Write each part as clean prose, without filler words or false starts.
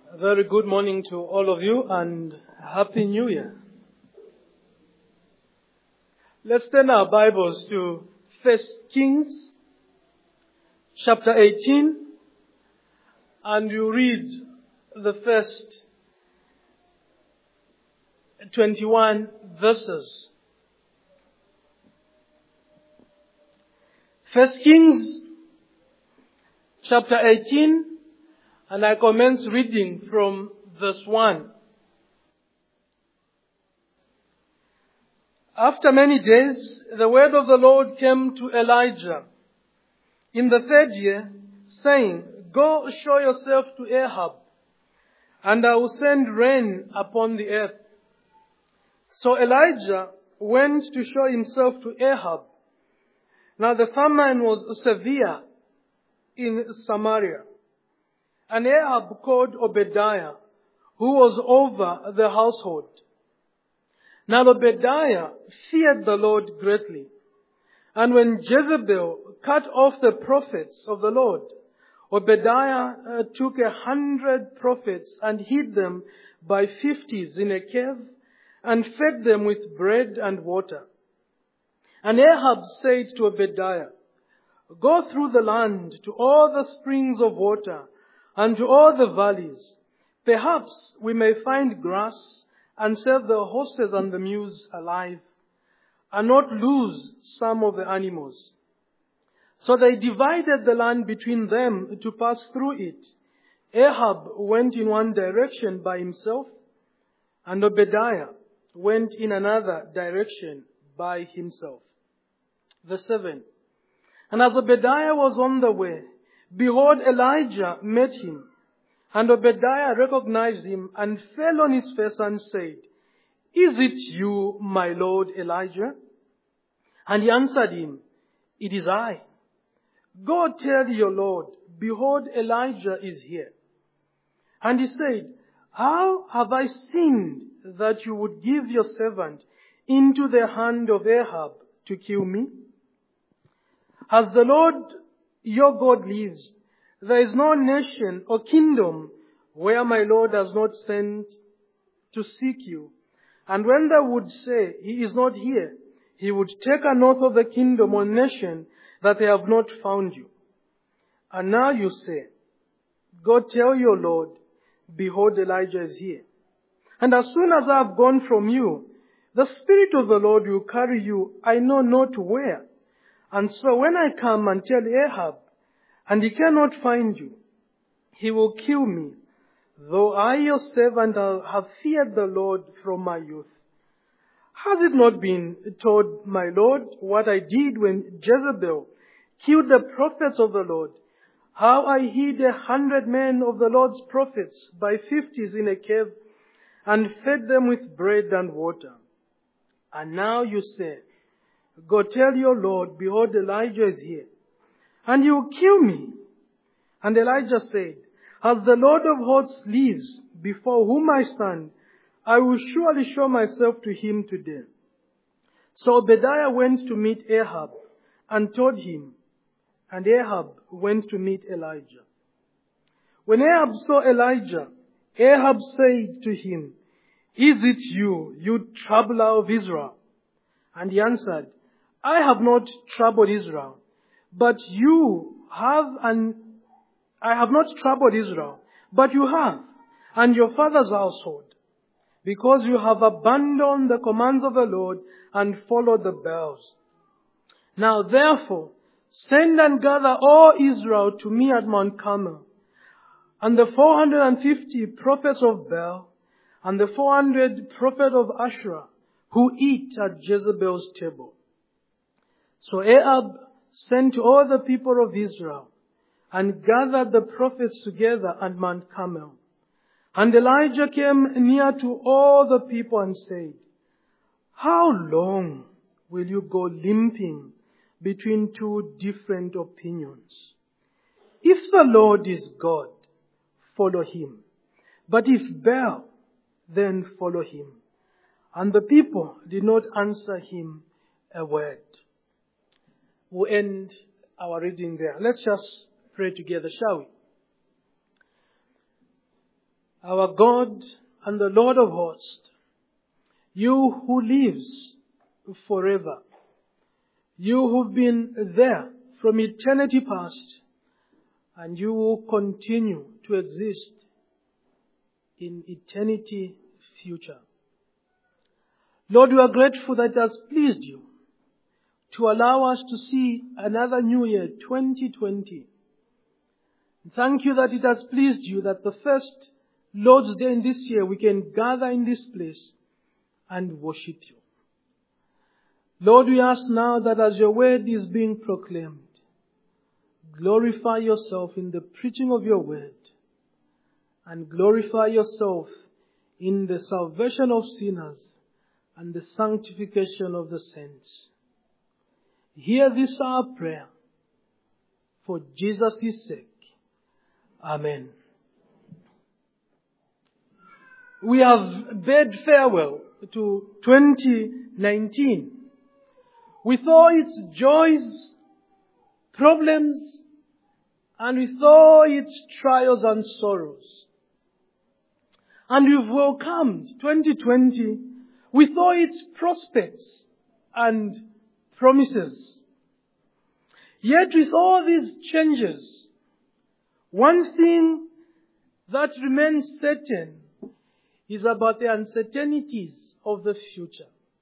A very good morning to all of you and Happy New Year. Let's turn our Bibles to 1 Kings chapter 18 and you read the first 21 verses. 1 Kings chapter 18 and I commence reading from verse 1. After many days, the word of the Lord came to Elijah in the third year, saying, Go show yourself to Ahab, and I will send rain upon the earth. So Elijah went to show himself to Ahab. Now the famine was severe in Samaria. And Ahab called Obadiah, who was over the household. Now Obadiah feared the Lord greatly. And when Jezebel cut off the prophets of the Lord, Obadiah took 100 prophets and hid them by 50s in a cave and fed them with bread and water. And Ahab said to Obadiah, Go through the land to all the springs of water and to all the valleys. Perhaps we may find grass and save the horses and the mules alive, and not lose some of the animals. So they divided the land between them to pass through it. Ahab went in one direction by himself, and Obadiah went in another direction by himself. Verse 7. And as Obadiah was on the way, behold, Elijah met him. And Obadiah recognized him and fell on his face and said, Is it you, my Lord Elijah? And he answered him, It is I. Go tell your Lord, behold, Elijah is here. And he said, How have I sinned that you would give your servant into the hand of Ahab to kill me? As the Lord your God lives, there is no nation or kingdom where my Lord has not sent to seek you. And when they would say, He is not here, He would take an oath of the kingdom or nation that they have not found you. And now you say, Go tell your Lord, behold, Elijah is here. And as soon as I have gone from you, the Spirit of the Lord will carry you, I know not where. And so when I come and tell Ahab, and he cannot find you, he will kill me, though I your servant have feared the Lord from my youth. Has it not been told, my Lord, what I did when Jezebel killed the prophets of the Lord, how I hid 100 men of the Lord's prophets by 50s in a cave and fed them with bread and water? And now you say, Go tell your Lord, behold, Elijah is here. And you will kill me. And Elijah said, As the Lord of hosts lives, before whom I stand, I will surely show myself to him today. So Obadiah went to meet Ahab and told him, and Ahab went to meet Elijah. When Ahab saw Elijah, Ahab said to him, Is it you, you troubler of Israel? And he answered, I have not troubled Israel, but you have, and I have not troubled Israel, but you have, and your father's household, because you have abandoned the commands of the Lord and followed the Baals. Now therefore, send and gather all Israel to me at Mount Carmel, and the 450 prophets of Baal, and the 400 prophets of Asherah, who eat at Jezebel's table. So Ahab sent to all the people of Israel and gathered the prophets together at Mount Carmel. And Elijah came near to all the people and said, How long will you go limping between two different opinions? If the Lord is God, follow him. But if Baal, then follow him. And the people did not answer him a word. We'll end our reading there. Let's just pray together, shall we? our God and the Lord of hosts, you who lives forever, you who've been there from eternity past, and you will continue to exist in eternity future. Lord, we are grateful that it has pleased you to allow us to see another new year, 2020. Thank you that it has pleased you that the first Lord's Day in this year we can gather in this place and worship you. Lord, we ask now that as your word is being proclaimed, glorify yourself in the preaching of your word and glorify yourself in the salvation of sinners and the sanctification of the saints. Hear this our prayer for Jesus' sake. Amen. We have bid farewell to 2019 with all its joys, problems, and with all its trials and sorrows. And we've welcomed 2020 with all its prospects and promises. Yet with all these changes, one thing that remains certain is about the uncertainties of the future.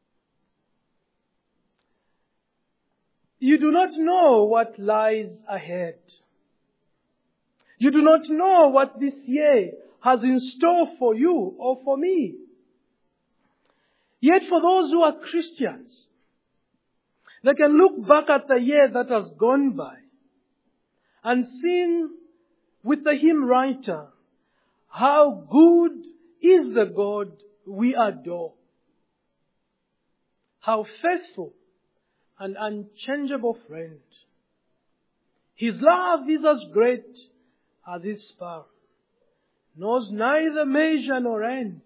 You do not know what lies ahead. You do not know what this year has in store for you or for me. Yet for those who are Christians, they can look back at the year that has gone by and sing with the hymn writer, how good is the God we adore. How faithful and unchangeable friend. His love is as great as his power, knows neither measure nor end.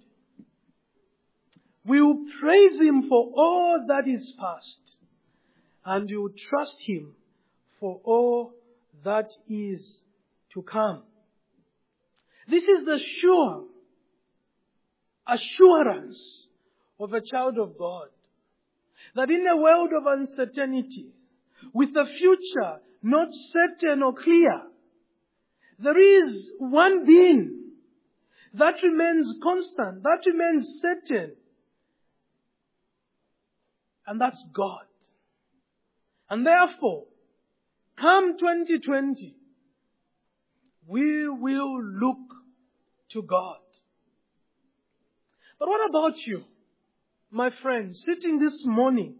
We will praise him for all that is past, and we will trust him for all that is to come. This is the sure assurance of a child of God, that in a world of uncertainty, with the future not certain or clear, there is one being that remains constant, that remains certain, and that's God. And therefore, come 2020, we will look to God. But what about you, my friend, sitting this morning,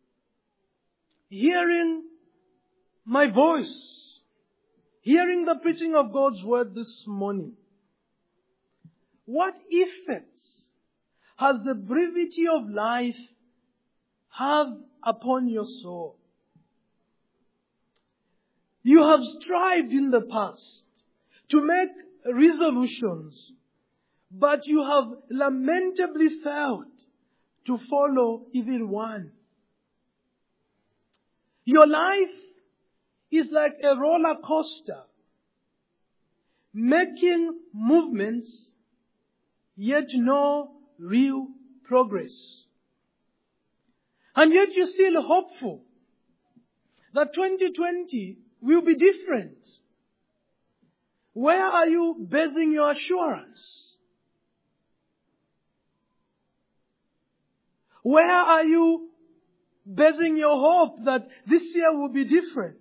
hearing my voice, hearing the preaching of God's word this morning? What effects has the brevity of life have upon your soul? You have strived in the past to make resolutions, but you have lamentably failed to follow even one. Your life is like a roller coaster, making movements, yet no real progress. And yet you're still hopeful that 2020 will be different. Where are you basing your assurance? Where are you basing your hope that this year will be different?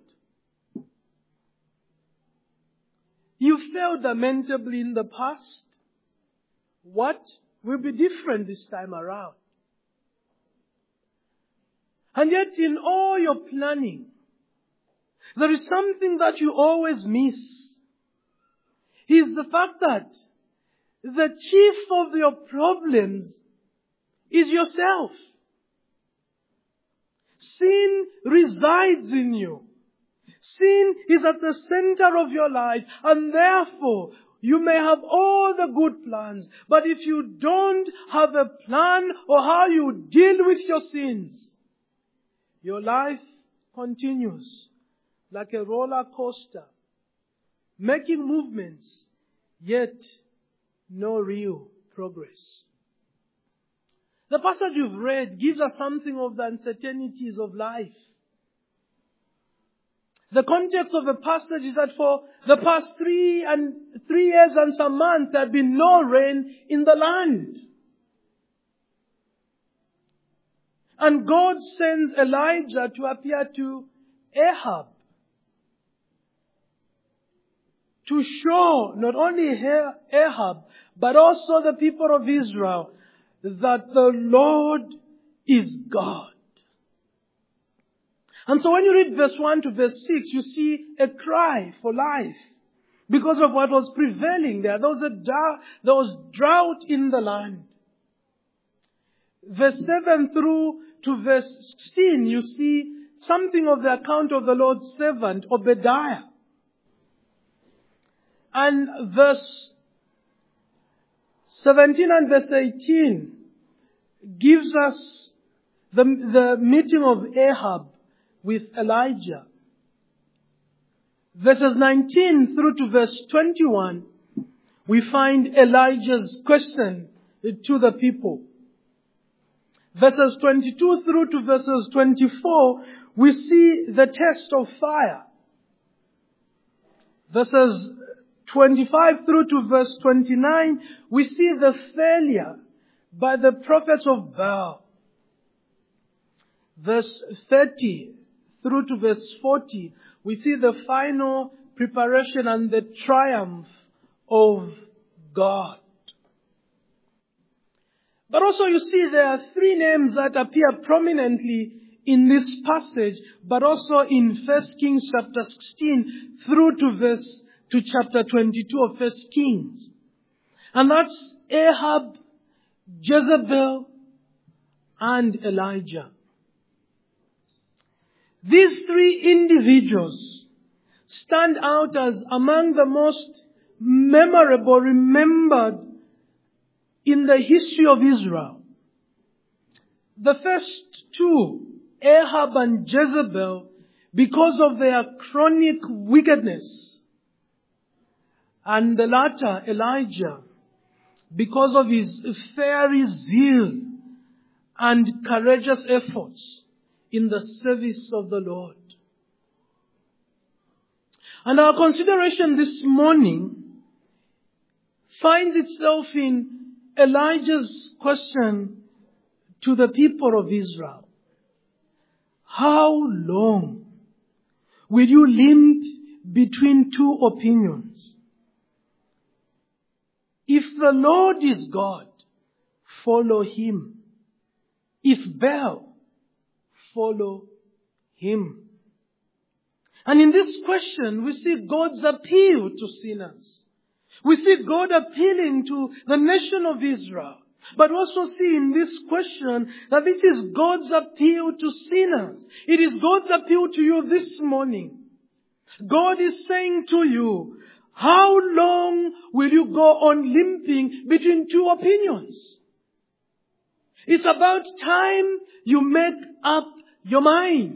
You failed lamentably in the past. What will be different this time around? And yet in all your planning, there is something that you always miss. Is the fact that the chief of your problems is yourself. Sin resides in you. Sin is at the center of your life, and therefore you may have all the good plans, but if you don't have a plan or how you deal with your sins, your life continues like a roller coaster, making movements, yet no real progress. The passage you've read gives us something of the uncertainties of life. The context of the passage is that for the past 3 years and some months there had been no rain in the land. And God sends Elijah to appear to Ahab, to show not only Ahab, but also the people of Israel, that the Lord is God. And so when you read verse 1 to verse 6, you see a cry for life because of what was prevailing there. There was drought in the land. Verse 7 through to verse 16, you see something of the account of the Lord's servant, Obadiah. And verse 17 and verse 18 gives us the meeting of Ahab with Elijah. Verses 19 through to verse 21, we find Elijah's question to the people. Verses 22 through to verses 24, we see the test of fire. Verses 25 through to verse 29, we see the failure by the prophets of Baal. Verse 30 through to verse 40, we see the final preparation and the triumph of God. But also you see there are 3 names that appear prominently in this passage, but also in 1 Kings chapter 16 through to chapter 22 of 1 Kings. And that's Ahab, Jezebel, and Elijah. These 3 individuals stand out as among the most memorable, remembered in the history of Israel. The first 2, Ahab and Jezebel, because of their chronic wickedness. And the latter, Elijah, because of his fiery zeal and courageous efforts in the service of the Lord. And our consideration this morning finds itself in Elijah's question to the people of Israel. How long will you limp between 2 opinions? If the Lord is God, follow Him. If Baal, follow Him. And in this question, we see God's appeal to sinners. We see God appealing to the nation of Israel. But also see in this question that it is God's appeal to sinners. It is God's appeal to you this morning. God is saying to you, how long will you go on limping between 2 opinions? It's about time you make up your mind.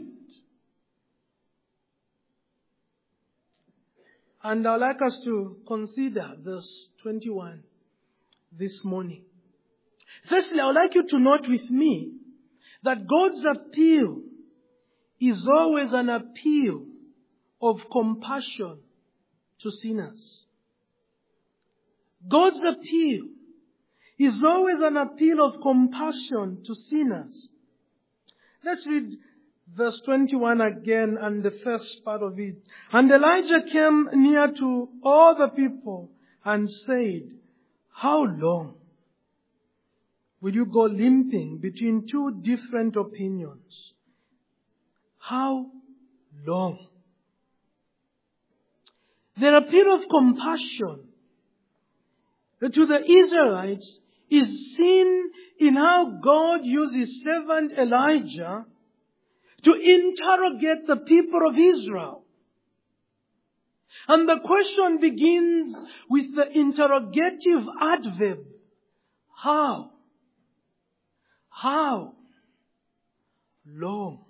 And I'd like us to consider verse 21 this morning. Firstly, I would like you to note with me that God's appeal is always an appeal of compassion to sinners. God's appeal is always an appeal of compassion to sinners. Let's read verse 21 again and the first part of it. And Elijah came near to all the people and said, how long will you go limping between 2 different opinions? How long? Their appeal of compassion to the Israelites is seen in how God used His servant Elijah to interrogate the people of Israel. And the question begins with the interrogative adverb, how? How long?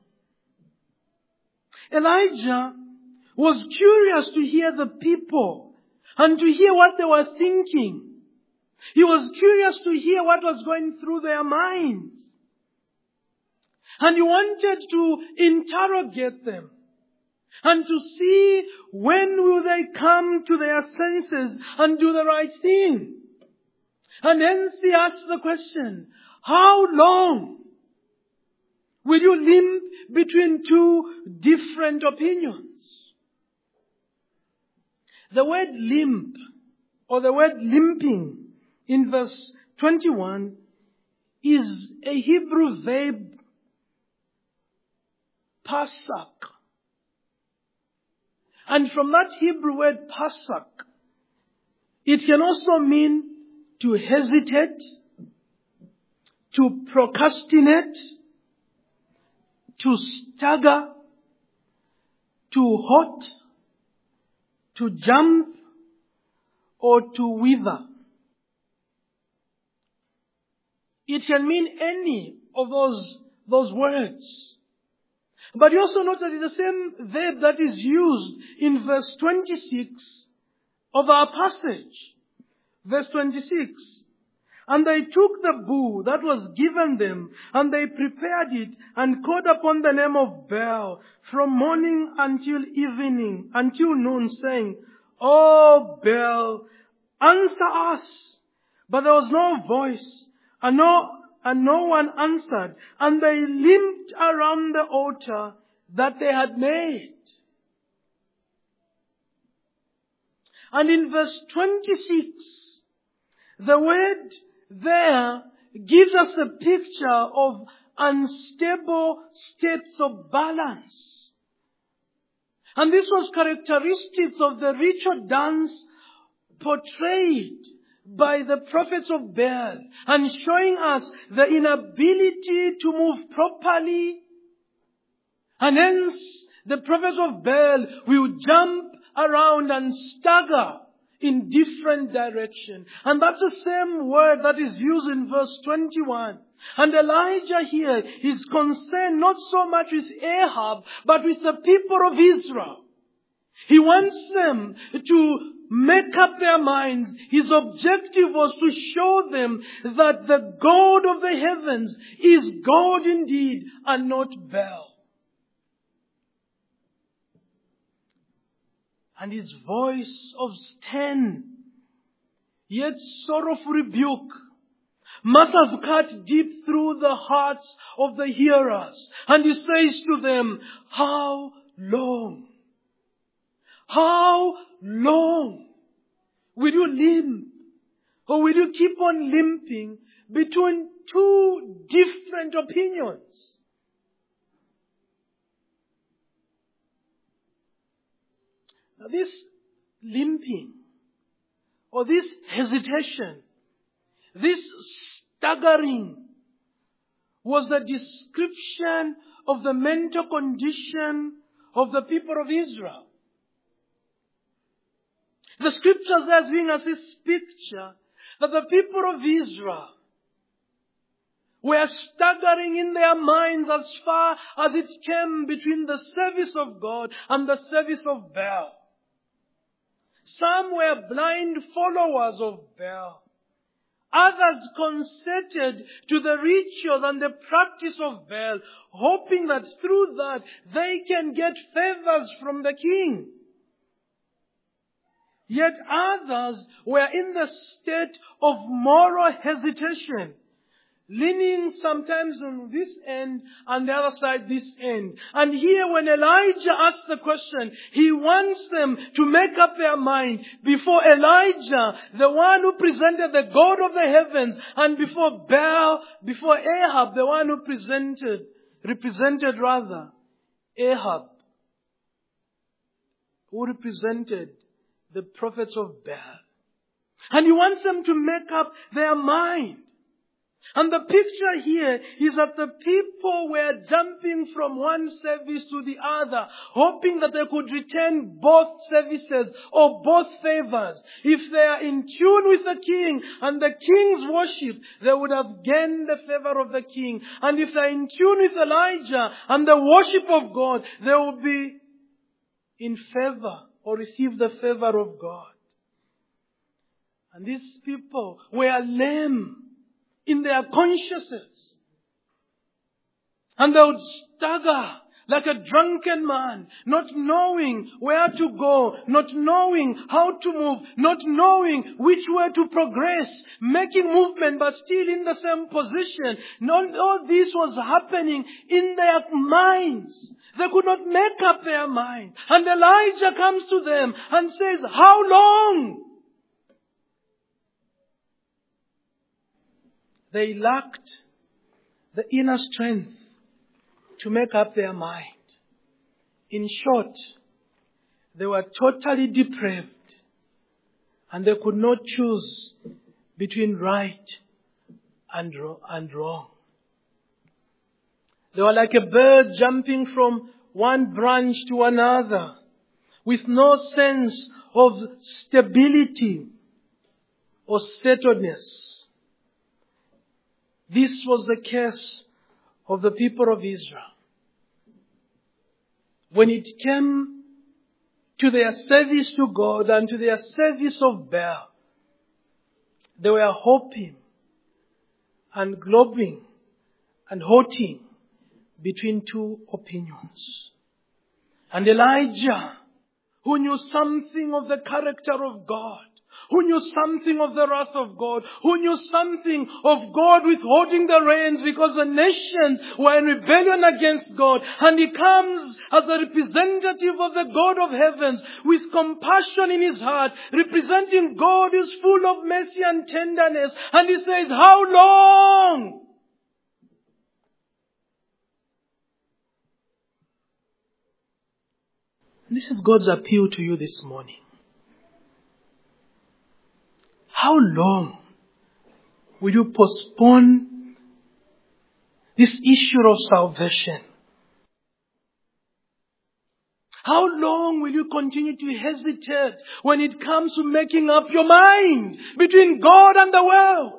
Elijah was curious to hear the people and to hear what they were thinking. He was curious to hear what was going through their minds. And he wanted to interrogate them and to see when will they come to their senses and do the right thing. And hence he asked the question, how long will you limp between two different opinions? The word limp, or the word limping, in verse 21, is a Hebrew verb, pasak. And from that Hebrew word pasak, it can also mean to hesitate, to procrastinate, to stagger, to halt, to jump, or to wither. It can mean any of those words. But you also note that it's the same verb that is used in verse 26 of our passage. Verse 26. And they took the bull that was given them, and they prepared it, and called upon the name of Baal from morning until evening, until noon, saying, O Baal, answer us. But there was no voice, and no one answered, and they limped around the altar that they had made. And in verse 26, the word there gives us a picture of unstable states of balance. And this was characteristics of the ritual dance portrayed by the prophets of Baal, and showing us the inability to move properly. And hence, the prophets of Baal will jump around and stagger in different directions. And that's the same word that is used in verse 21. And Elijah here is concerned not so much with Ahab, but with the people of Israel. He wants them to make up their minds. His objective was to show them that the God of the heavens is God indeed and not Baal. And his voice of stern, yet sorrowful rebuke, must have cut deep through the hearts of the hearers. And he says to them, how long? How long will you limp? Or will you keep on limping between two different opinions? Now this limping, or this hesitation, this staggering, was the description of the mental condition of the people of Israel. The scriptures are giving us this picture that the people of Israel were staggering in their minds as far as it came between the service of God and the service of Baal. Some were blind followers of Baal. Others consented to the rituals and the practice of Baal, hoping that through that they can get favors from the king. Yet others were in the state of moral hesitation, leaning sometimes on this end and the other side this end. And here when Elijah asks the question, he wants them to make up their mind before Elijah, the one who presented the God of the heavens, and before Baal, before Ahab, the one who represented Ahab, who represented the prophets of Baal. And he wants them to make up their mind. And the picture here is that the people were jumping from one service to the other, hoping that they could retain both services or both favors. If they are in tune with the king and the king's worship, they would have gained the favor of the king. And if they are in tune with Elijah and the worship of God, they will be in favor or receive the favor of God. And these people were lame in their consciences. And they would stagger like a drunken man, not knowing where to go, not knowing how to move, not knowing which way to progress, making movement but still in the same position. All this was happening in their minds. They could not make up their mind. And Elijah comes to them and says, how long? They lacked the inner strength to make up their mind. In short, they were totally depraved and they could not choose between right and wrong. They were like a bird jumping from one branch to another with no sense of stability or settledness. This was the case of the people of Israel. When it came to their service to God and to their service of Baal, they were hoping and globing and halting between two opinions. And Elijah, who knew something of the character of God, who knew something of the wrath of God, who knew something of God withholding the rains because the nations were in rebellion against God. And he comes as a representative of the God of heavens with compassion in his heart, representing God who is full of mercy and tenderness. And he says, how long? This is God's appeal to you this morning. How long will you postpone this issue of salvation? How long will you continue to hesitate when it comes to making up your mind between God and the world?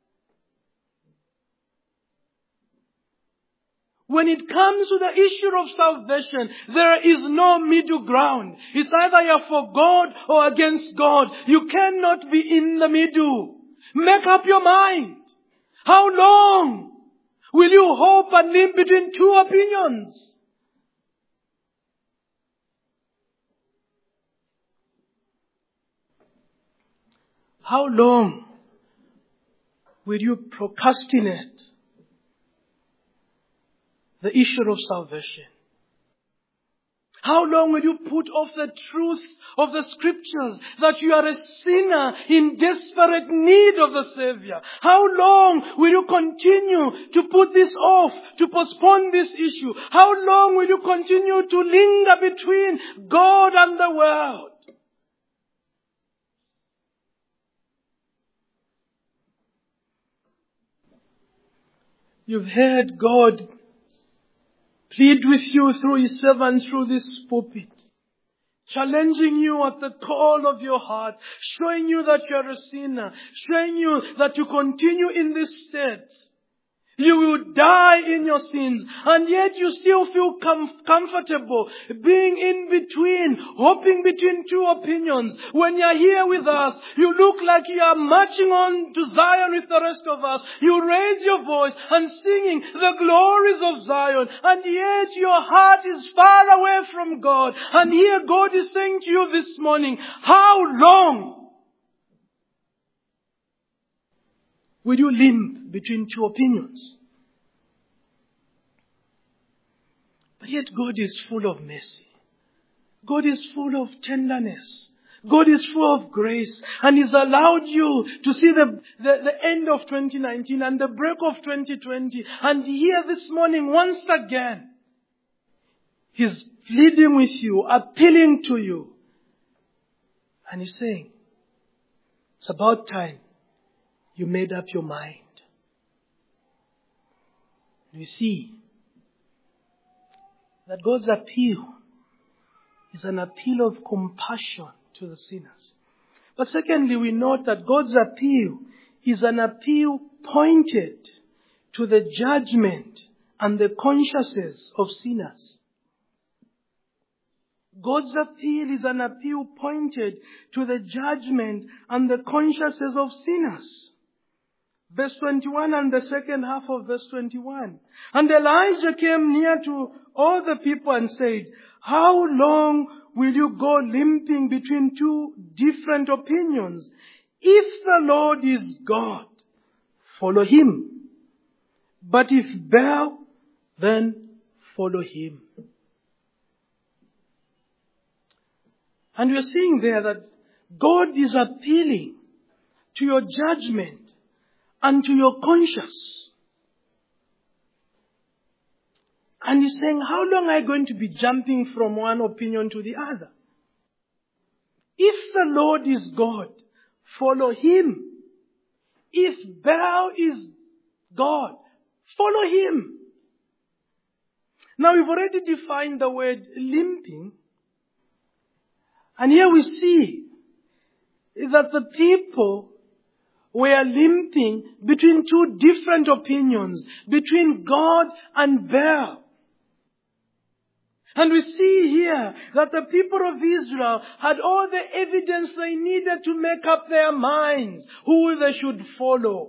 When it comes to the issue of salvation, there is no middle ground. It's either you're for God or against God. You cannot be in the middle. Make up your mind. How long will you hope and live between two opinions? How long will you procrastinate the issue of salvation? How long will you put off the truth of the scriptures that you are a sinner in desperate need of the Savior? How long will you continue to put this off, to postpone this issue? How long will you continue to linger between God and the world? You've heard God plead with you through His servant, through this pulpit, challenging you at the call of your heart, showing you that you are a sinner, showing you that you continue in this state. You will die in your sins, and yet you still feel comfortable being in between, hopping between two opinions. When you're here with us, you look like you are marching on to Zion with the rest of us. You raise your voice and singing the glories of Zion, and yet your heart is far away from God. And here God is saying to you this morning, how long will you limp between two opinions? But yet God is full of mercy. God is full of tenderness. God is full of grace. And He's allowed you to see the end of 2019 and the break of 2020. And here this morning, once again, He's pleading with you, appealing to you. And He's saying, it's about time you made up your mind. You see that God's appeal is an appeal of compassion to the sinners. But secondly, we note that God's appeal is an appeal pointed to the judgment and the consciences of sinners. God's appeal is an appeal pointed to the judgment and the consciences of sinners. Verse 21 and the second half of verse 21. And Elijah came near to all the people and said, how long will you go limping between two different opinions? If the Lord is God, follow Him. But if Baal, then follow him. And we are seeing there that God is appealing to your judgment and to your conscience. And He's saying, how long are you going to be jumping from one opinion to the other? If the Lord is God, follow Him. If Baal is God, follow Him. Now we've already defined the word limping. And here we see that the people were limping between two different opinions, between God and Baal. And we see here that the people of Israel had all the evidence they needed to make up their minds who they should follow.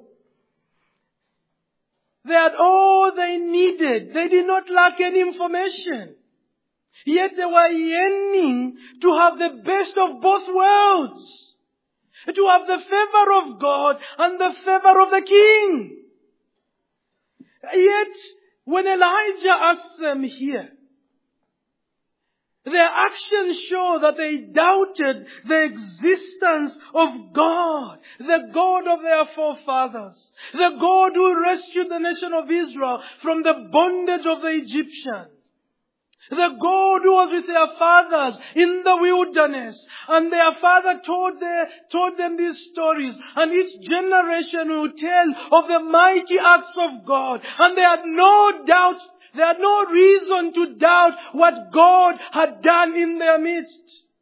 They had all they needed. They did not lack any information. Yet they were yearning to have the best of both worlds. To have the favor of God and the favor of the king. Yet, when Elijah asks them here, their actions show that they doubted the existence of God, the God of their forefathers, the God who rescued the nation of Israel from the bondage of the Egyptians, the God who was with their fathers in the wilderness. And their father told them these stories, and each generation would tell of the mighty acts of God. And they had no doubt, they had no reason to doubt what God had done in their midst.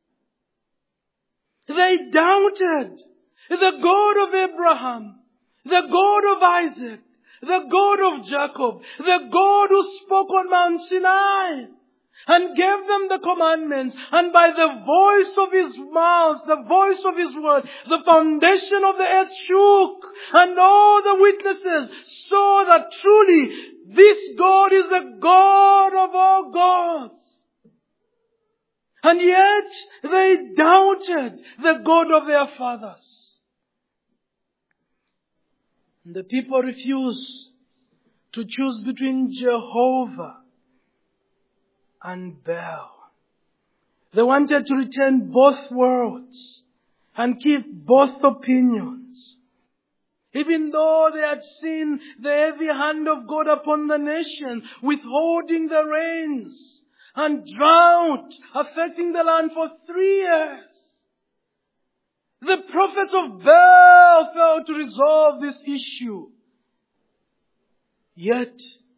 They doubted the God of Abraham, the God of Isaac, the God of Jacob, the God who spoke on Mount Sinai and gave them the commandments, and by the voice of His mouth, the voice of His word, the foundation of the earth shook, and all the witnesses saw that truly this God is the God of all gods. And yet they doubted the God of their fathers. And the people refused to choose between Jehovah and Baal. They wanted to retain both worlds and keep both opinions. Even though they had seen the heavy hand of God upon the nation, withholding the rains and drought affecting the land for 3 years. The prophets of Baal failed to resolve this issue. Yet,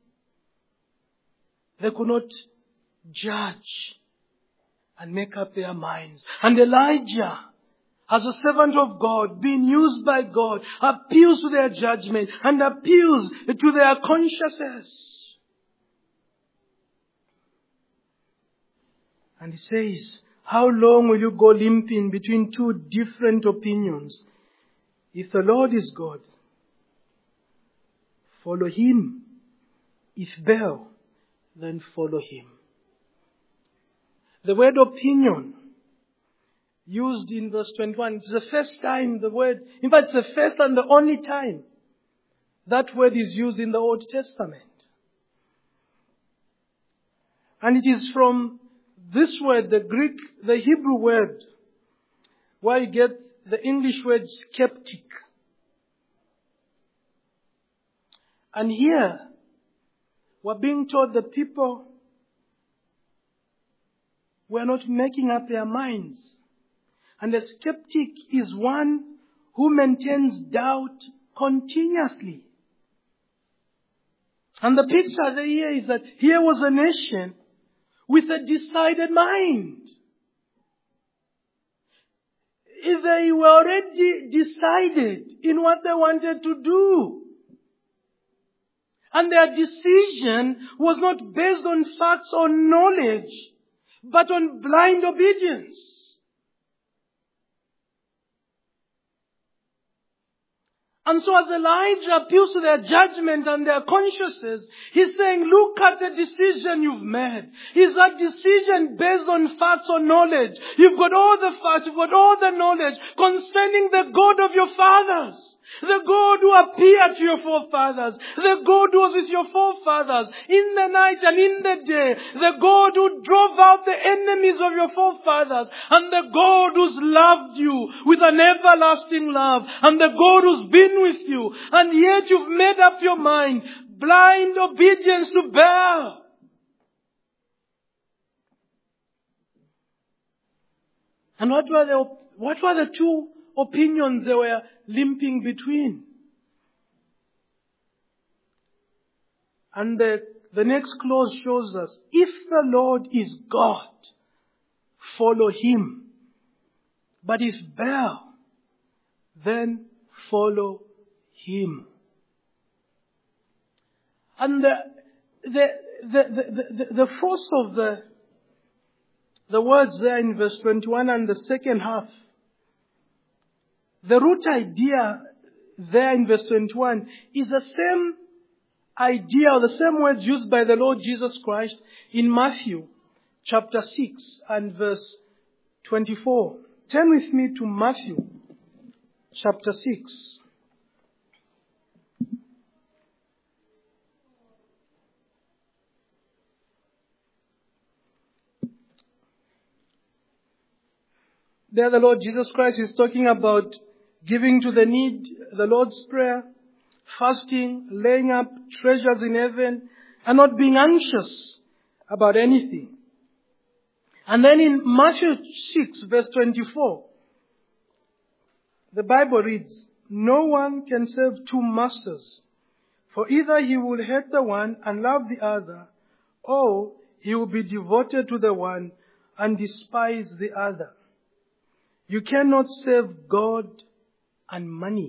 they could not judge and make up their minds. And Elijah, as a servant of God, being used by God, appeals to their judgment and appeals to their consciences. And he says, how long will you go limping between two different opinions? If the Lord is God, follow Him. If Baal, then follow him. The word opinion, used in verse 21, it's the first time the word, in fact it's the first and the only time that word is used in the Old Testament. And it is from this word, the Hebrew word, where you get the English word skeptic. And here, we're being told the people were not making up their minds. And a skeptic is one who maintains doubt continuously. And the picture here is that here was a nation with a decided mind. They were already decided in what they wanted to do. And their decision was not based on facts or knowledge, but on blind obedience. And so as Elijah appeals to their judgment and their consciences, he's saying, look at the decision you've made. Is that decision based on facts or knowledge? You've got all the facts, you've got all the knowledge concerning the God of your fathers. The God who appeared to your forefathers. The God who was with your forefathers in the night and in the day. The God who drove out the enemies of your forefathers. And the God who's loved you with an everlasting love. And the God who's been with you. And yet you've made up your mind. Blind obedience to Baal. And what were the two opinions they were limping between? And the next clause shows us, if the Lord is God, follow Him. But if Baal, then follow Him. And the force of the words there in verse 21 and the second half, the root idea there in verse 21 is the same idea or the same words used by the Lord Jesus Christ in Matthew chapter 6 and verse 24. Turn with me to Matthew chapter 6. There the Lord Jesus Christ is talking about giving to the need, the Lord's Prayer, fasting, laying up treasures in heaven, and not being anxious about anything. And then in Matthew 6 verse 24, the Bible reads, no one can serve two masters, for either he will hate the one and love the other, or he will be devoted to the one and despise the other. You cannot serve God and money.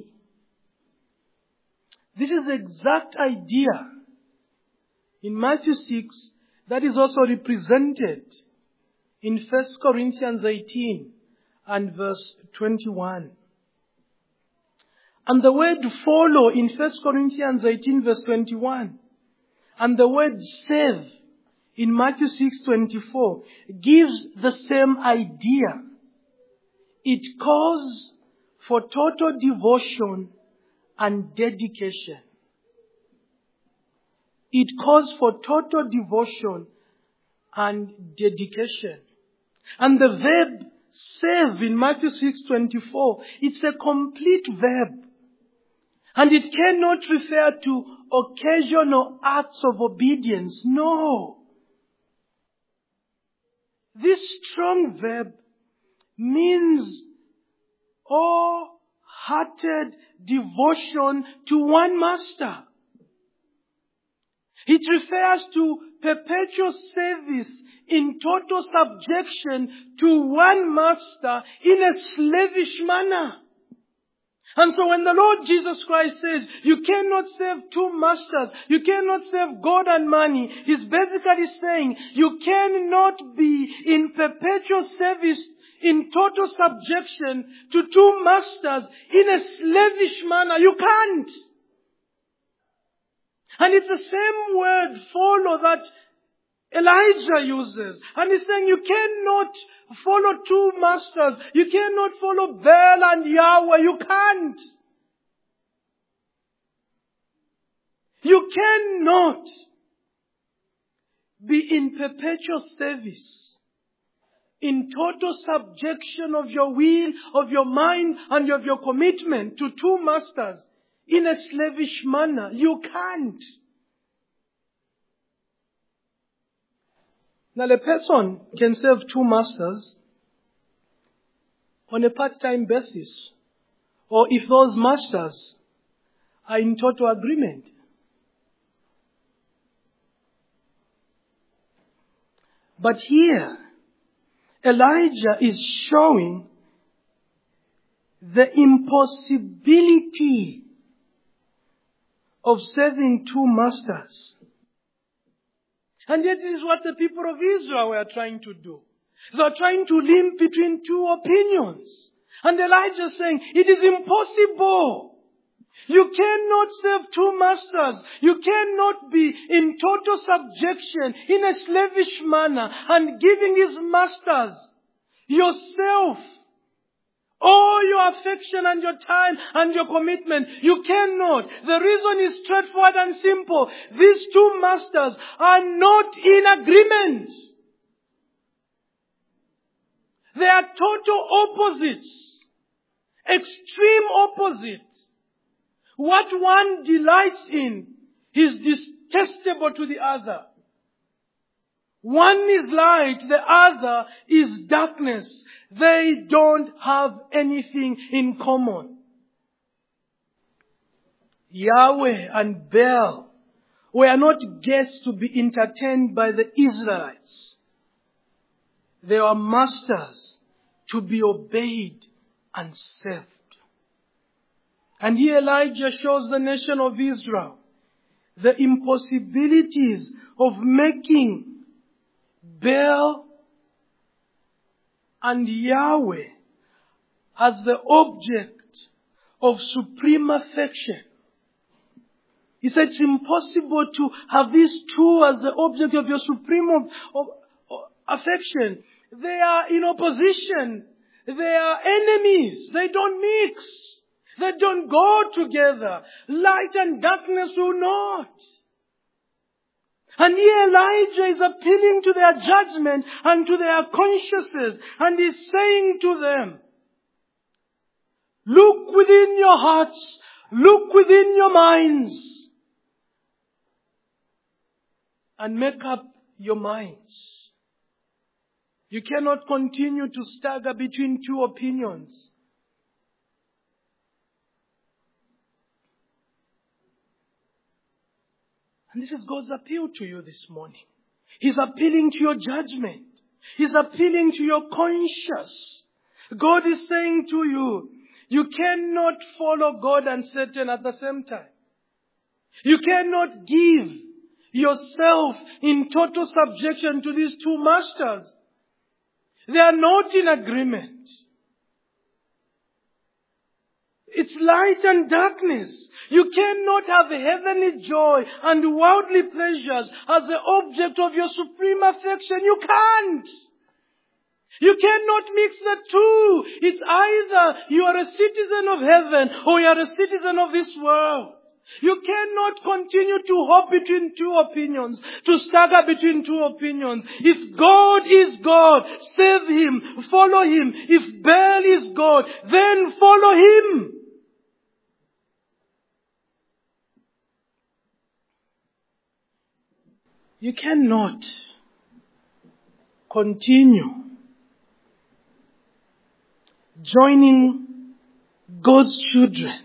This is the exact idea in Matthew 6 that is also represented in 1 Corinthians 18 and verse 21. And the word follow in 1 Corinthians 18 verse 21 and the word serve in Matthew 6:24 gives the same idea. It calls for total devotion and dedication. It calls for total devotion and dedication. And the verb serve in Matthew 6:24, it's a complete verb. And it cannot refer to occasional acts of obedience. No. This strong verb means wholehearted devotion to one master. It refers to perpetual service in total subjection to one master in a slavish manner. And so when the Lord Jesus Christ says, you cannot serve two masters, you cannot serve God and money, He's basically saying, you cannot be in perpetual service in total subjection to two masters in a slavish manner. You can't. And it's the same word, follow, that Elijah uses. And he's saying you cannot follow two masters. You cannot follow Baal and Yahweh. You can't. You cannot be in perpetual service, in total subjection of your will, of your mind, and of your commitment to two masters in a slavish manner. You can't. Now, a person can serve two masters on a part-time basis, or if those masters are in total agreement. But here, Elijah is showing the impossibility of serving two masters. And yet this is what the people of Israel were trying to do. They are trying to limp between two opinions. And Elijah is saying, it is impossible. You cannot serve two masters. You cannot be in total subjection, in a slavish manner, and giving his masters yourself, all your affection and your time and your commitment. You cannot. The reason is straightforward and simple. These two masters are not in agreement. They are total opposites. Extreme opposites. What one delights in is detestable to the other. One is light, the other is darkness. They don't have anything in common. Yahweh and Baal were not guests to be entertained by the Israelites. They were masters to be obeyed and served. And here Elijah shows the nation of Israel the impossibilities of making Baal and Yahweh as the object of supreme affection. He said it's impossible to have these two as the object of your supreme affection. They are in opposition. They are enemies. They don't mix. They don't go together. Light and darkness will not. And here Elijah is appealing to their judgment and to their consciences. And he's saying to them, look within your hearts. Look within your minds. And make up your minds. You cannot continue to stagger between two opinions. And this is God's appeal to you this morning. He's appealing to your judgment. He's appealing to your conscience. God is saying to you, you cannot follow God and Satan at the same time. You cannot give yourself in total subjection to these two masters. They are not in agreement. It's light and darkness. You cannot have heavenly joy and worldly pleasures as the object of your supreme affection. You can't. You cannot mix the two. It's either you are a citizen of heaven or you are a citizen of this world. You cannot continue to hop between two opinions, to stagger between two opinions. If God is God, serve Him, follow Him. If Baal is God, then follow Him. You cannot continue joining God's children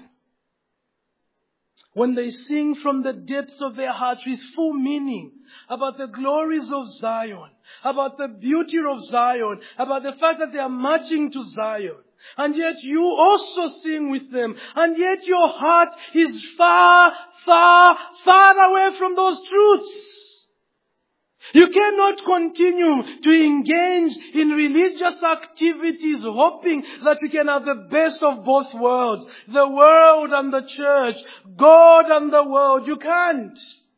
when they sing from the depths of their hearts with full meaning about the glories of Zion, about the beauty of Zion, about the fact that they are marching to Zion. And yet you also sing with them. And yet your heart is far, far, far away from those truths. You cannot continue to engage in religious activities hoping that you can have the best of both worlds. The world and the church. God and the world. You can't.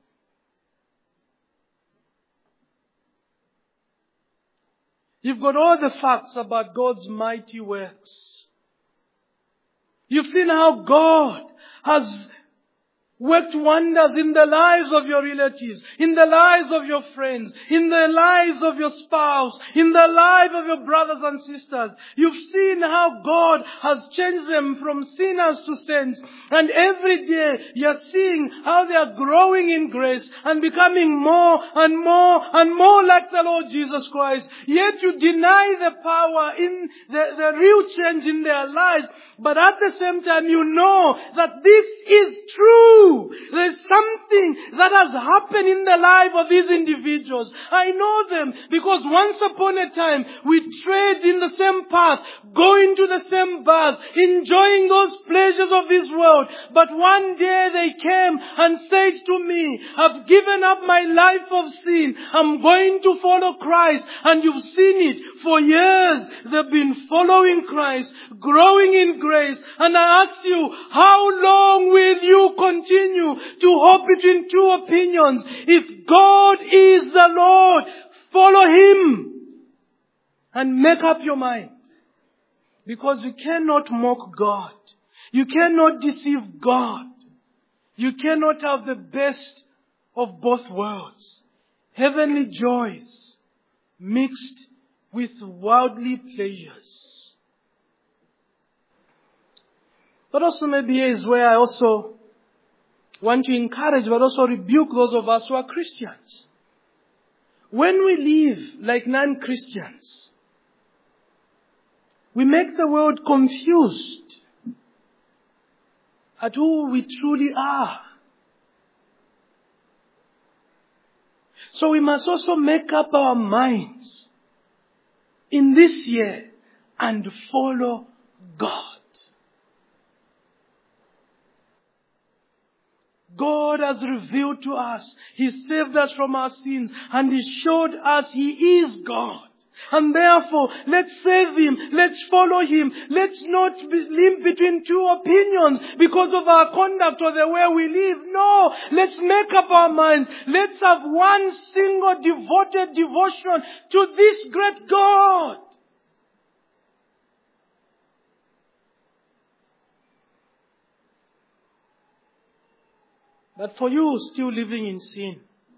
You've got all the facts about God's mighty works. You've seen how God has worked wonders in the lives of your relatives, in the lives of your friends, in the lives of your spouse, in the lives of your brothers and sisters. You've seen how God has changed them from sinners to saints. And every day you're seeing how they are growing in grace and becoming more and more and more like the Lord Jesus Christ. Yet you deny the power in the real change in their lives. But at the same time, you know that this is true. There's something that has happened in the life of these individuals. I know them because once upon a time we trade in the same path, going to the same bars, enjoying those pleasures of this world. But one day they came and said to me, I've given up my life of sin. I'm going to follow Christ. And you've seen it. For years they've been following Christ, growing in grace. And I ask you, how long will you continue to hop between two opinions? If God is the Lord, follow Him and make up your mind. Because you cannot mock God. You cannot deceive God. You cannot have the best of both worlds. Heavenly joys mixed with worldly pleasures. But also maybe here is where I also want to encourage but also rebuke those of us who are Christians. When we live like non-Christians, we make the world confused at who we truly are. So we must also make up our minds in this year and follow God. God has revealed to us. He saved us from our sins and He showed us He is God. And therefore, let's save Him. Let's follow Him. Let's not limp between two opinions because of our conduct or the way we live. No, let's make up our minds. Let's have one single devoted devotion to this great God. But for you still living in sin,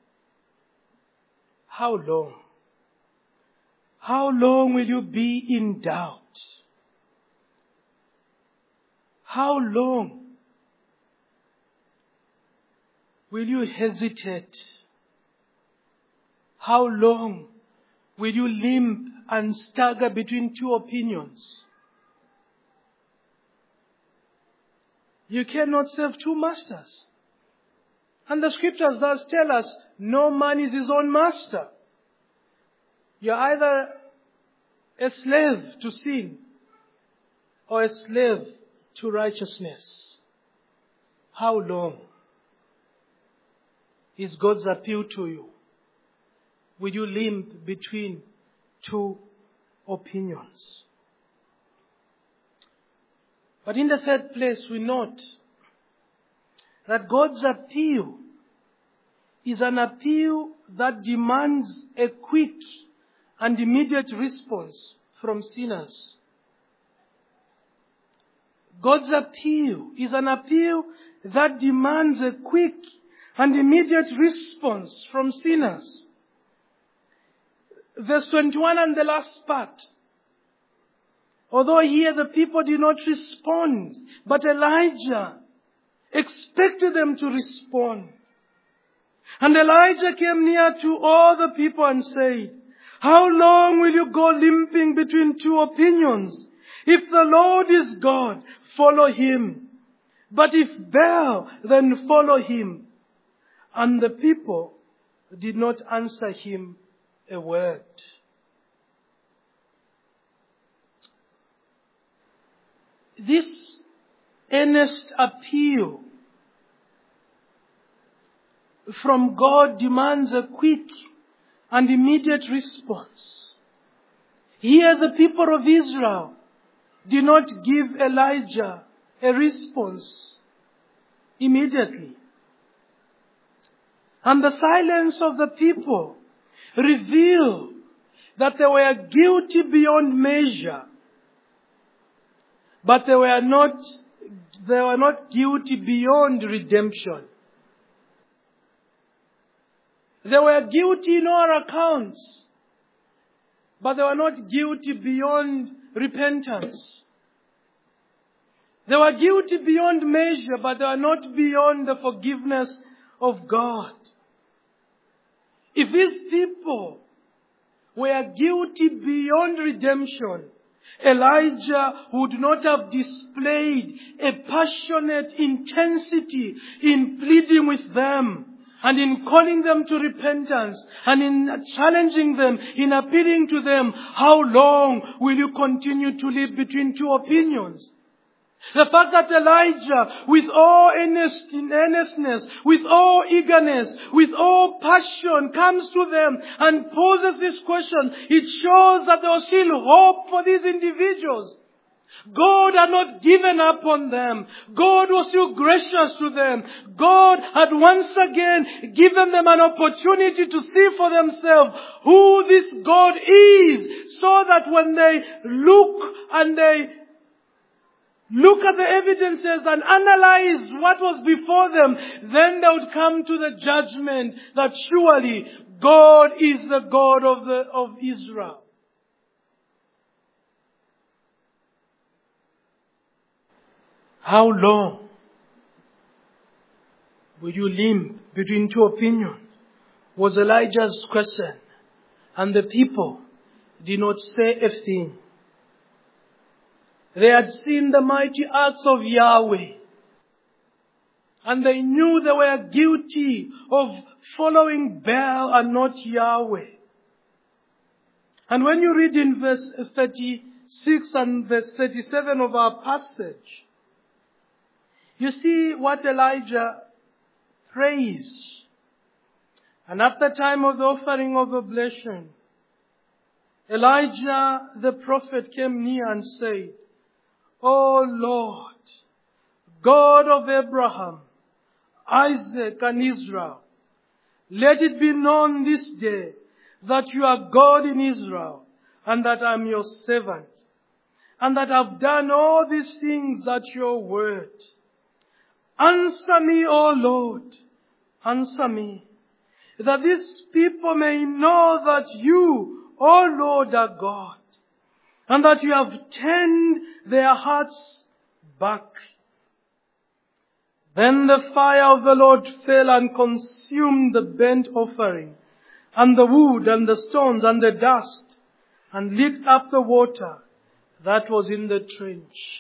how long? How long will you be in doubt? How long will you hesitate? How long will you limp and stagger between two opinions? You cannot serve two masters. And the scriptures does tell us, no man is his own master. You're either a slave to sin or a slave to righteousness. How long is God's appeal to you? Will you limp between two opinions? But in the third place, we note that God's appeal is an appeal that demands a quick and immediate response from sinners. God's appeal is an appeal that demands a quick and immediate response from sinners. Verse 21 and the last part. Although here the people did not respond, but Elijah expected them to respond. And Elijah came near to all the people and said, how long will you go limping between two opinions? If the Lord is God, follow Him. But if Baal, then follow him. And the people did not answer him a word. This earnest appeal from God demands a quick and immediate response. Here the people of Israel did not give Elijah a response immediately. And the silence of the people revealed that they were guilty beyond measure. But they were not guilty beyond redemption. They were guilty in all accounts, but they were not guilty beyond repentance. They were guilty beyond measure, but they were not beyond the forgiveness of God. If these people were guilty beyond redemption, Elijah would not have displayed a passionate intensity in pleading with them and in calling them to repentance, and in challenging them, in appealing to them, how long will you continue to live between two opinions? The fact that Elijah, with all earnestness, with all eagerness, with all passion, comes to them and poses this question, it shows that there was still hope for these individuals. God had not given up on them. God was still gracious to them. God had once again given them an opportunity to see for themselves who this God is, so that when they look at the evidences and analyze what was before them, then they would come to the judgment that surely God is the God of Israel. How long will you limp between two opinions? Was Elijah's question. And the people did not say a thing. They had seen the mighty acts of Yahweh. And they knew they were guilty of following Baal and not Yahweh. And when you read in verse 36 and verse 37 of our passage, you see what Elijah prays. And at the time of the offering of oblation, Elijah the prophet came near and said, O Lord, God of Abraham, Isaac and Israel, let it be known this day that you are God in Israel, and that I am your servant, and that I have done all these things at your word. Answer me, O Lord, answer me, that these people may know that you, O Lord, are God, and that you have turned their hearts back. Then the fire of the Lord fell and consumed the burnt offering, and the wood, and the stones, and the dust, and licked up the water that was in the trench.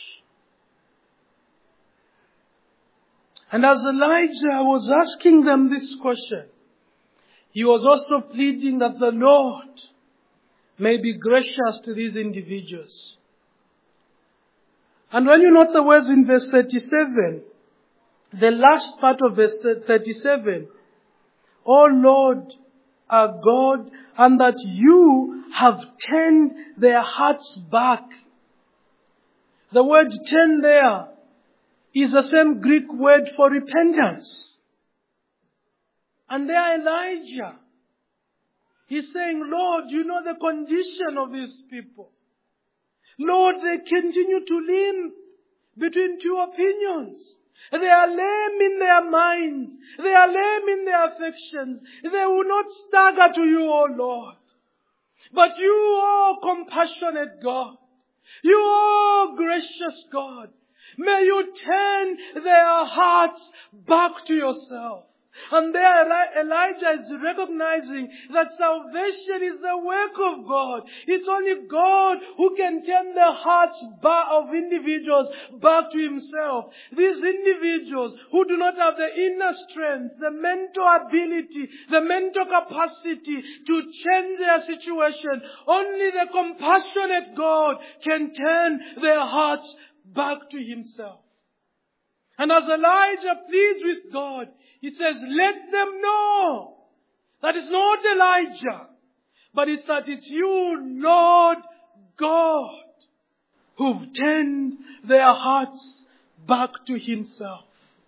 And as Elijah was asking them this question, he was also pleading that the Lord may be gracious to these individuals. And when you note the words in verse 37, the last part of verse 37, O Lord, our God, and that you have turned their hearts back. The word turn there is the same Greek word for repentance. And there Elijah, he's saying, Lord, you know the condition of these people. Lord, they continue to limp between two opinions. They are lame in their minds. They are lame in their affections. They will not stagger to you, O Lord. But you, O compassionate God, you, O gracious God, may you turn their hearts back to yourself. And there Elijah is recognizing that salvation is the work of God. It's only God who can turn the hearts of individuals back to Himself. These individuals who do not have the inner strength, the mental ability, the mental capacity to change their situation, only the compassionate God can turn their hearts back to Himself. And as Elijah pleads with God, he says, let them know that it's not Elijah, but it's that it's you, Lord God, who've turned their hearts back to Himself.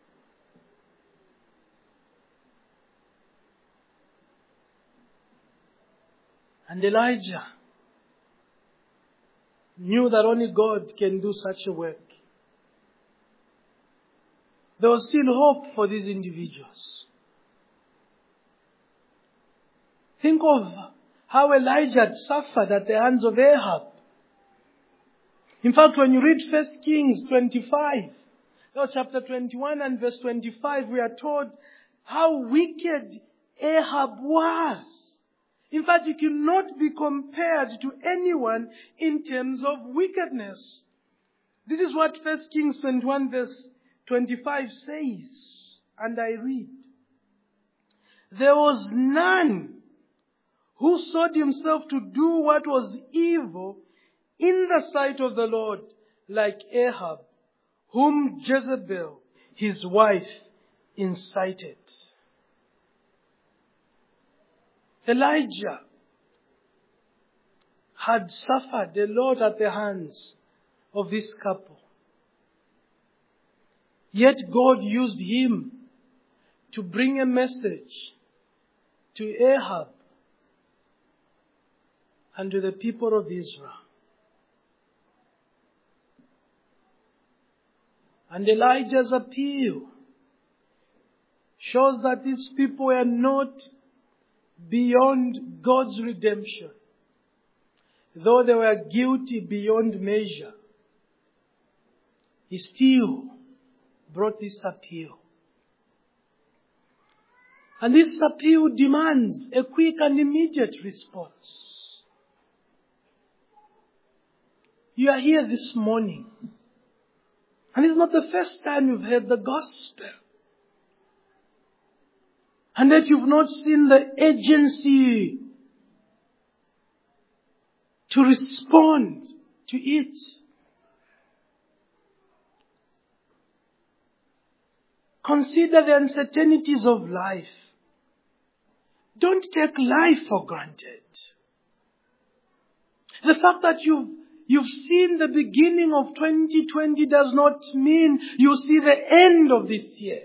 And Elijah knew that only God can do such a work. There was still hope for these individuals. Think of how Elijah had suffered at the hands of Ahab. In fact, when you read 1 Kings 25, chapter 21 and verse 25, we are told how wicked Ahab was. In fact, he cannot be compared to anyone in terms of wickedness. This is what 1 Kings 21 verse 25 says, and I read. there was none who sought himself to do what was evil in the sight of the Lord, like Ahab, whom Jezebel, his wife, incited. Elijah had suffered a lot at the hands of this couple. Yet God used him to bring a message to Ahab and to the people of Israel. And Elijah's appeal shows that these people were not beyond God's redemption, though they were guilty beyond measure. He still brought this appeal. And this appeal demands a quick and immediate response. You are here this morning, and it's not the first time you've heard the gospel. And that you've not seen the agency to respond to it. Consider the uncertainties of life. Don't take life for granted. The fact that you've seen the beginning of 2020 does not mean you see the end of this year.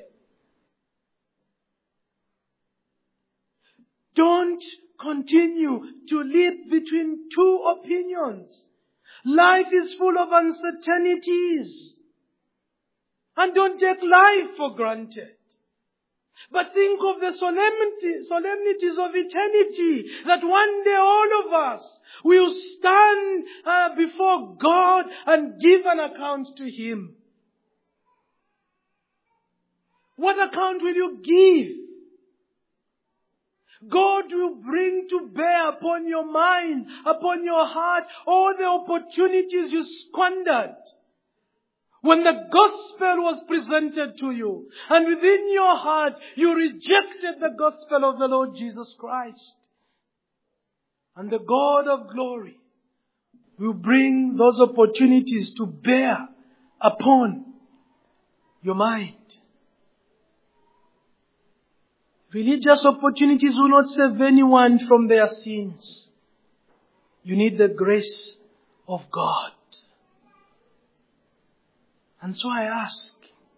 Don't continue to live between two opinions. Life is full of uncertainties. And don't take life for granted. But think of the solemnities of eternity, that one day all of us will stand before God and give an account to Him. What account will you give? God will bring to bear upon your mind, upon your heart, all the opportunities you squandered when the gospel was presented to you. And within your heart, you rejected the gospel of the Lord Jesus Christ. And the God of glory will bring those opportunities to bear upon your mind. Religious opportunities will not save anyone from their sins. You need the grace of God. And so I ask,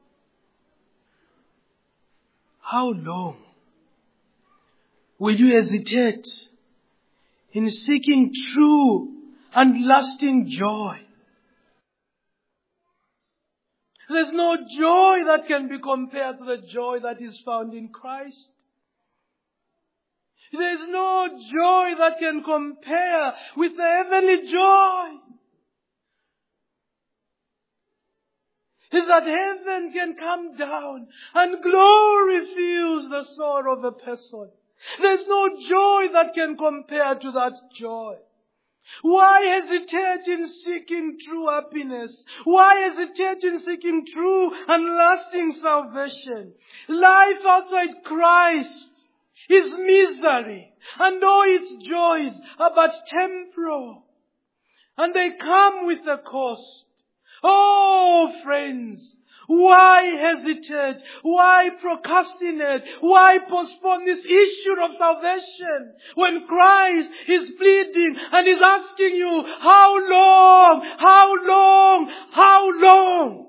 how long will you hesitate in seeking true and lasting joy? There's no joy that can be compared to the joy that is found in Christ. There's no joy that can compare with the heavenly joy. Is that heaven can come down and glory fills the soul of a person. There's no joy that can compare to that joy. Why hesitate in seeking true happiness? Why hesitate in seeking true and lasting salvation? Life outside Christ is misery, and all its joys are but temporal, and they come with a cost. Oh, friends, why hesitate? Why procrastinate? Why postpone this issue of salvation when Christ is pleading and is asking you, how long? How long? How long?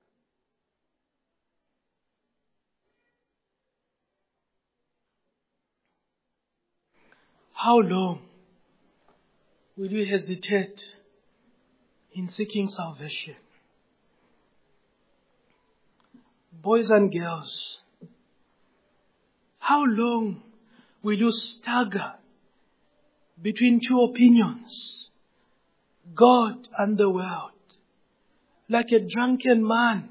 How long will you hesitate in seeking salvation? Boys and girls, how long will you stagger between two opinions, God and the world, like a drunken man,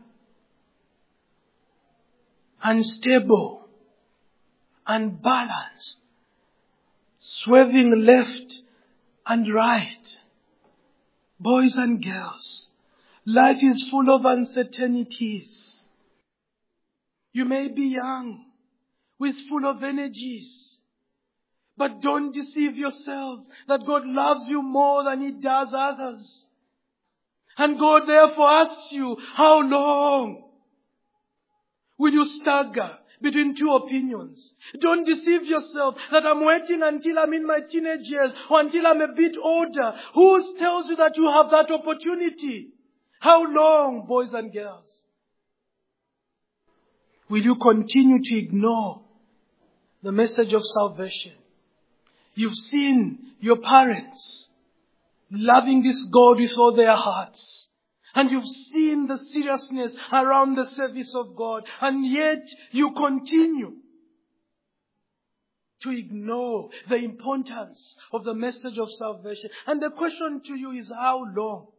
unstable, unbalanced, swerving left and right? Boys and girls, life is full of uncertainties. You may be young who is full of energies. But don't deceive yourself that God loves you more than He does others. And God therefore asks you, how long will you stagger between two opinions? Don't deceive yourself that I'm waiting until I'm in my teenage years or until I'm a bit older. Who tells you that you have that opportunity? How long, boys and girls? Will you continue to ignore the message of salvation? You've seen your parents loving this God with all their hearts. And you've seen the seriousness around the service of God. And yet you continue to ignore the importance of the message of salvation. And the question to you is, how long?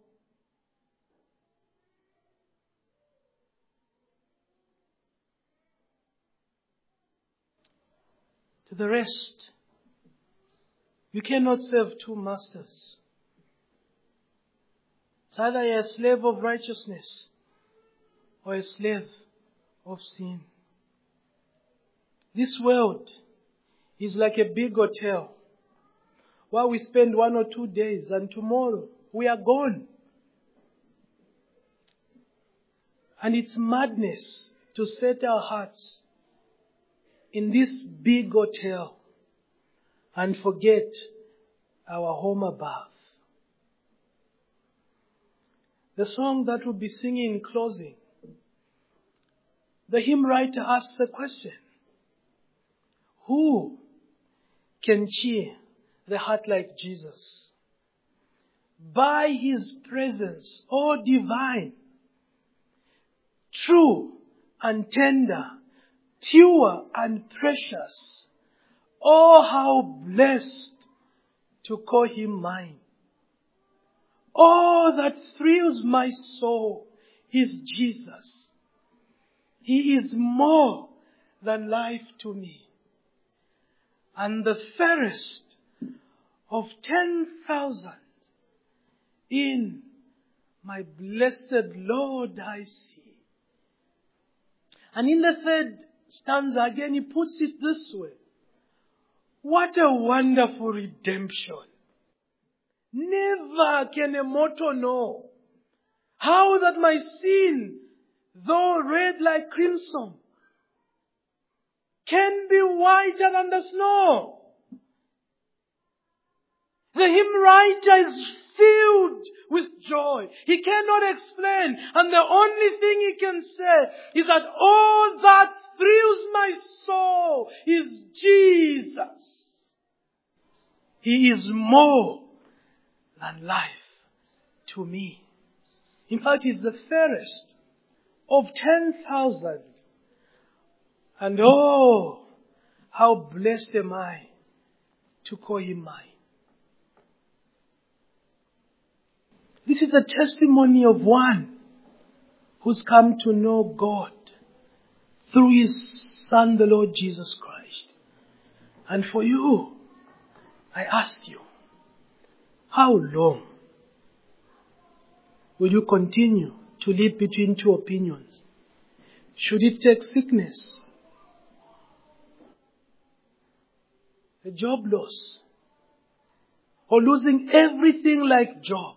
To the rest, you cannot serve two masters. It's either you're a slave of righteousness or a slave of sin. This world is like a big hotel where we spend 1 or 2 days and tomorrow we are gone. And it's madness to set our hearts in this big hotel and forget our home above. The song that we'll be singing in closing, the hymn writer asks the question, who can cheer the heart like Jesus? By His presence, oh divine, true and tender, pure and precious, oh how blessed to call Him mine. All that thrills my soul is Jesus. He is more than life to me. And the fairest of 10,000 in my blessed Lord I see. And in the third stanza again, he puts it this way. What a wonderful redemption. Never can a mortal know how that my sin, though red like crimson, can be whiter than the snow. The hymn writer is filled with joy. He cannot explain. And the only thing he can say is that all that thrills my soul is Jesus. He is more than life to me. In fact, He is the fairest of 10,000. And oh, how blessed am I to call Him mine. This is a testimony of one who's come to know God through His Son, the Lord Jesus Christ. And for you, I ask you, how long will you continue to live between two opinions? Should it take sickness, a job loss, or losing everything like Job?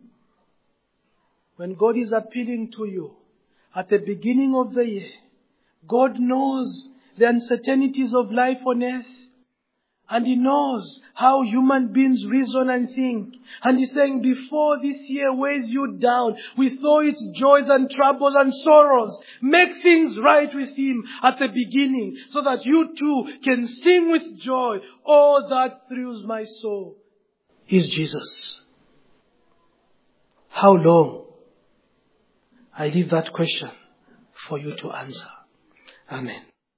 When God is appealing to you at the beginning of the year, God knows the uncertainties of life on earth. And He knows how human beings reason and think. And He's saying, before this year weighs you down with all its joys and troubles and sorrows, make things right with Him at the beginning so that you too can sing with joy. All that thrills my soul is Jesus. How long? I leave that question for you to answer. Amen.